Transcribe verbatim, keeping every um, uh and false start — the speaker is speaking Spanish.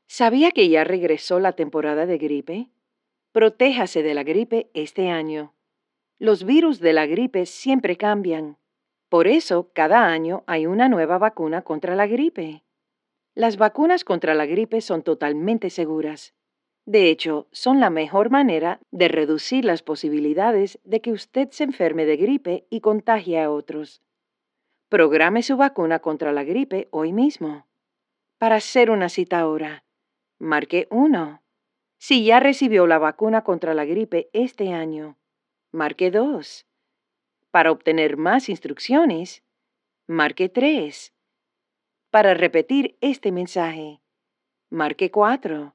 ¿Sabía que ya regresó la temporada de gripe? Protéjase de la gripe este año. Los virus de la gripe siempre cambian. Por eso, cada año hay una nueva vacuna contra la gripe. Las vacunas contra la gripe son totalmente seguras. De hecho, son la mejor manera de reducir las posibilidades de que usted se enferme de gripe y contagie a otros. Programe su vacuna contra la gripe hoy mismo. Para hacer una cita ahora, marque uno. Si ya recibió la vacuna contra la gripe este año, marque dos. Para obtener más instrucciones, marque tres. Para repetir este mensaje, marque cuatro.